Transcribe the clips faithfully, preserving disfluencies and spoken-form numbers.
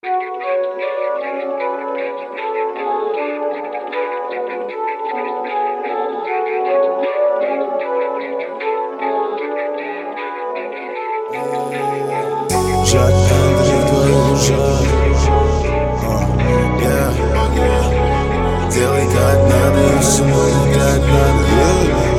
Жак Эндрю, твой ужас. Yeah. Делай как надо, и все будет как надо.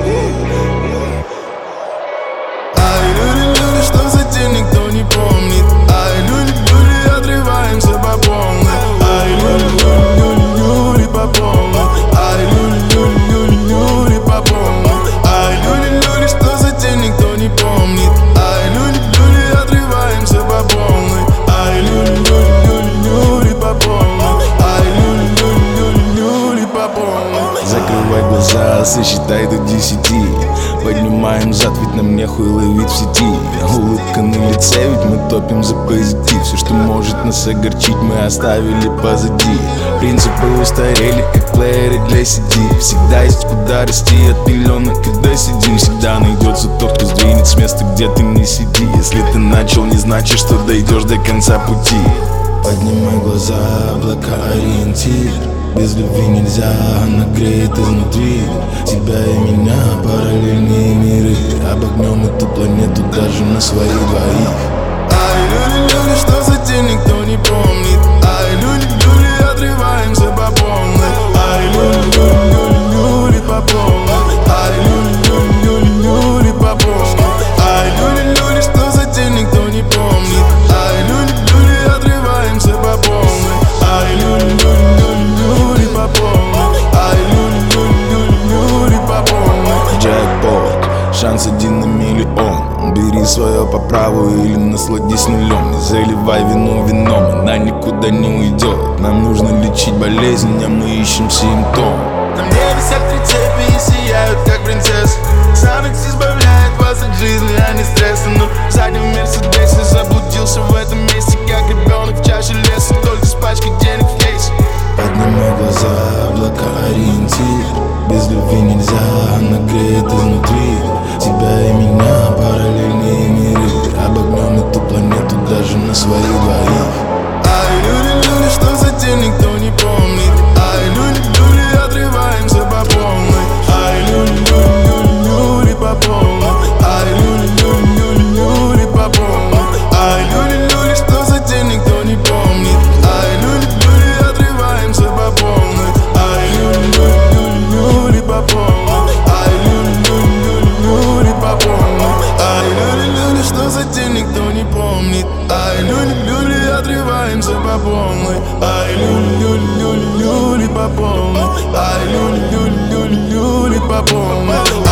Ай, люди, люди, что за день никто не помнит. Ай, люди, люди, отрываемся по полной. Ай, люди, люди, люди, люди по полной. Ай, люди, люди, люди, люди по полной. Ай, люди, люди, что за день никто не помнит. Ай, люди, люди, отрываемся по полной. Ай, люди, люди, люди, люди по полной. Ай, люди, люди, люди, люди по полной. Закрывай глаза, сосчитай до десяти. Поднимаем зад, ведь нам нехуй ловить в сети. Улыбка на лице, ведь мы топим за позитив. Все, что может нас огорчить, мы оставили позади. Принципы устарели, как плееры для си ди. Всегда есть куда расти от пеленок, когда сидим. Всегда найдется тот, кто сдвинет с места, где ты не сиди. Если ты начал, не значит, что дойдешь до конца пути. Поднимай глаза, облака ориентир. Без любви нельзя, она греет изнутри. Тебя и меня, параллельные миры. Обогнем эту планету даже на свои двоих. Ай, люди, люди, что за день никто не помнит. Ай, люди, люди, отрываемся по полной. Ай, люди, люди, люди, люди по полной. Ай, люди, люди, люди, люди по полной. Ай, люди, люди, что за день никто не помнит. Ай, люди, люди, отрываемся по полной. Ай, люди, люди, люди, люди по полной. Ай, люди, люди, люди, люди по полной. Джекпот, шанс один на миллион. Бери свое по праву или насладись нулем. Не заливай вину вином, она никуда не уйдет. Нам нужно лечить болезнь, а мы ищем симптом. На мне висят три цепи и сияют, как принцессы. Санекс избавляет вас от жизни, а не стресса. Но сзади в Мерседесе заблудился в этом месте, как ребенок в чаше леса, только с пачкой денег в кейсе. Поднимай глаза, облака ориентир. Без любви нельзя, она греет изнутри. Тебя и меня, параллельные миры. Обогнем эту планету даже на свои двоих. Ай, люди, люди, что за день никто не помнит. Ай, люди, люди, отрываемся по полной. Ай, люди, люди, люди, люди по полной. Ай, люди, люди, люди, люди по полной. Ай, люди, люди, что за день никто не помнит. Ай, люди, люди, отрываемся по полной. Ай, люди, люди, люди, люди по полной. Ай, люди, люди, люди, люди по полной. Ай, люди, люди, что за день никто не помнит. Ай, люди, люди, отрываемся по полной. Ай, люди, люди, люди, люди по полной. Ай, люди, люди, люди, люди по полной.